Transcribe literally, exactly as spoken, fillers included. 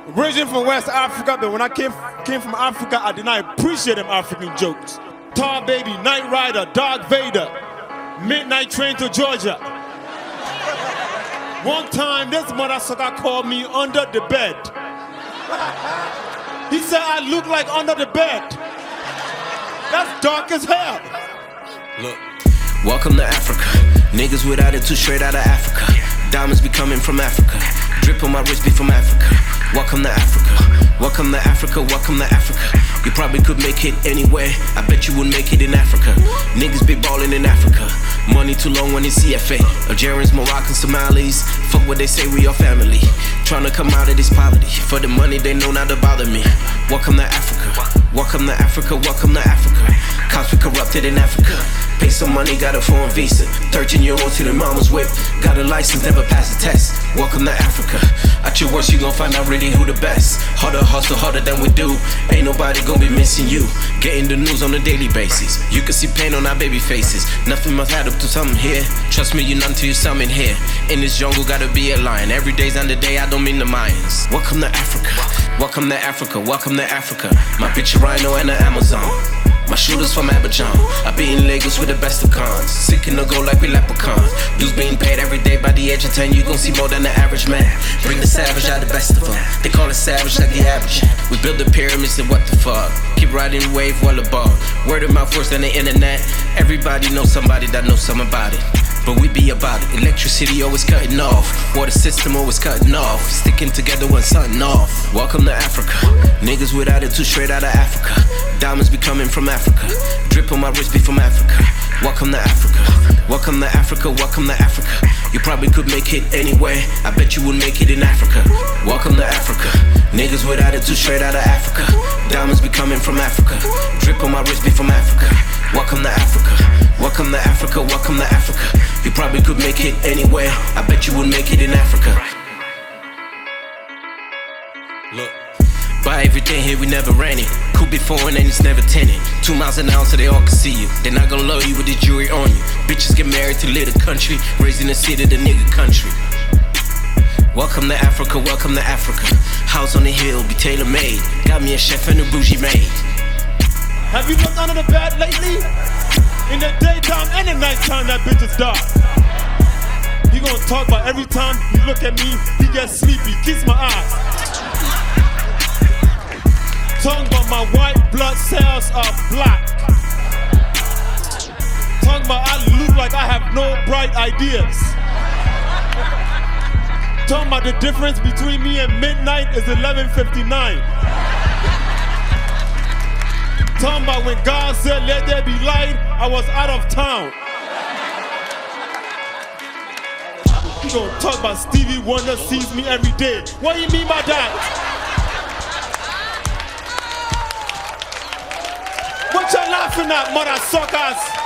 Origin from West Africa, but when I came came from Africa, I did not appreciate them African jokes. Tar Baby, Night Rider, Dark Vader, Midnight Train to Georgia. One time, this mother sucker called me under the bed. He said I look like under the bed. That's dark as hell. Look, welcome to Africa. Niggas with attitude straight out of Africa. Diamonds be coming from Africa. Drip on my wrist be from Africa. Welcome to Africa. Welcome to Africa. Welcome to Africa. You probably could make it anywhere. I bet you would make it in Africa. Niggas be ballin' in Africa. Money too long when it's C F A. Algerians, Moroccans, Somalis. Fuck what they say, we are family. Tryna come out of this poverty. For the money they know not to bother me. Welcome to Africa. Welcome to Africa. Welcome to Africa. Cops be corrupted in Africa. Pay some money, got a foreign visa. thirteen year old to the mama's whip. Got a license, never passed the test. Welcome to Africa. At your worst, you gon' find out really who the best. Harder hustle, harder than we do. Ain't nobody gon' be missing you. Getting the news on a daily basis. You can see pain on our baby faces. Nothing must add up to something here. Trust me, you none till you something here. In this jungle, gotta be a lion. Every day's on the day, I don't mean the Mayans. Welcome to Africa. Welcome to Africa. Welcome to Africa. My bitch a rhino and an Amazon. My shooters from Abidjan. I be in Lagos with the best of cons. Seeking to go like we leprechauns. Dues being paid every day by the age of ten. You gon' see more than the average man. Bring the savage out the best of them. They call it savage like the average. We build the pyramids and what the fuck. Keep riding the wave well above. Word of mouth worse than the internet. Everybody knows somebody that knows something about it. But we be about it. Electricity always cutting off. Water system always cutting off. Sticking together when something off. Welcome to Africa. Niggas with attitude straight out of Africa. Diamonds be coming from Africa. Drip on my wrist be from Africa. Welcome to Africa. Welcome to Africa. Welcome to Africa. You probably could make it anywhere. I bet you would make it in Africa. Welcome to Africa. Niggas with attitude straight out of Africa. Diamonds be coming from Africa. Drip on my wrist be from Africa. Welcome to Africa. Welcome to Africa. Welcome to Africa. You probably could make it anywhere. I bet you would make it in Africa. Look. Buy everything here, we never ran it. Could be foreign and it's never tinted. Two miles an hour so they all can see you. They're not gonna love you with the jewelry on you. Bitches get married to live the country. Raised in the city, the nigga country. Welcome to Africa, welcome to Africa. House on the hill, be tailor-made. Got me a chef and a bougie maid. Have you looked under the bed lately? In the daytime and the nighttime, that bitch is dark. He gonna talk about every time he look at me, he gets sleepy. Kiss my eyes. Talking about my white blood cells are black. Talking about I look like I have no bright ideas. Talking about the difference between me and midnight is eleven fifty-nine. Talking about when God said let there be light, I was out of town. You gonna talk about Stevie Wonder sees me every day. What do you mean by that? What you laughing at, mother suckers?